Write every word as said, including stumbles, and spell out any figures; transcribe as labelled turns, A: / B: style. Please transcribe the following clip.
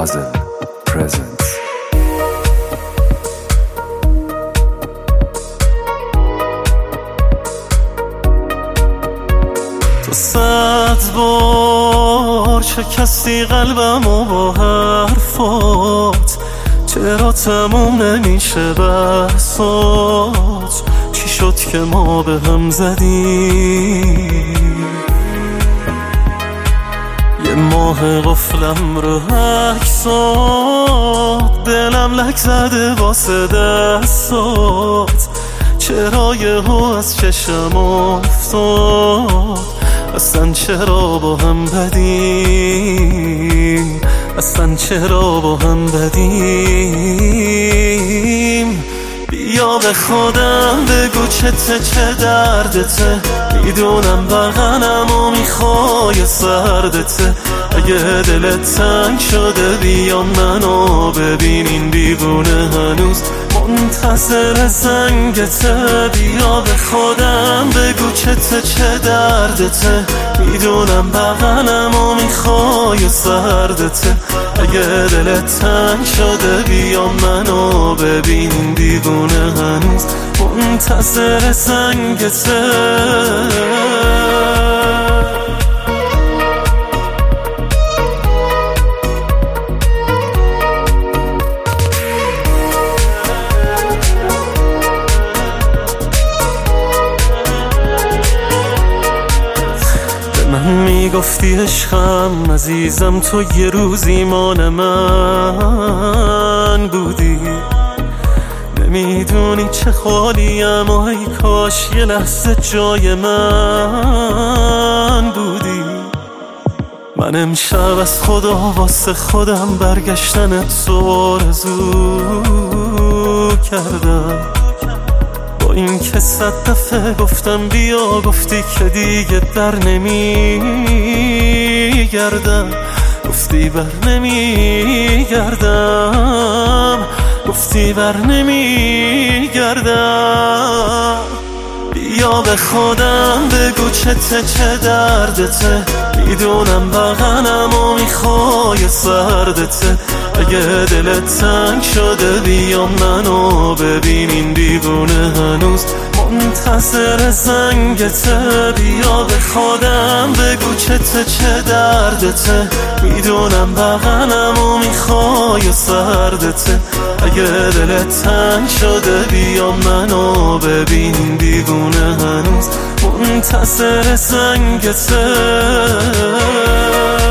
A: Mazel presents.
B: تو صد بار شکستی قلبمو با حرفات، چرا تموم نمیشه بحثات؟ چی شد که ما به هم زدیم؟ یه ماه قفلم رو عکسات، دلم لک زده واسه دستات، چرا یهو از چشم افتاد؟ اصلا چرا با هم بدیم؟ اصلا چرا با هم بدیم؟ بیا به خودم بگو چته، چه دردته؟ میدونم بغنم و میخوای سردته. اگه دلت تنگ شده بیا منو ببین، این دیوونه هنوز منتظر زنگته. بیا به خودم بگو چته، چه دردته؟ میدونم بغنم و میخوای سردته. اگه دلت تنگ شده بیا منو ببین، این دیوونه هنوز منتظر زنگته. میگفتی عشقم عزیزم، تو یه روزی مان من بودی. نمیدونی چه خالیم و ای کاش یه لحظه جای من بودی. من امشب از خدا واسه خودم برگشتنت تو آرزو کردم. با این که صد دفعه گفتم بیا، گفتی که دیگه در نمی گردم. گفتی بر نمی گردم، گفتی بر نمی گردم. بیا به خودم بگو چته، چه دردته؟ میدونم بغنم و میخوای سردته. اگه دلت تنگ شده بیا منو ببین، این دیوونه هنوز منتظر زنگته. بیا به خودم بگو چته، چه دردته؟ میدونم بغنم و میخوای سردته. اگه دلت تنگ شده بیا منو ببین، این دیوونه هنوز منتظر زنگته.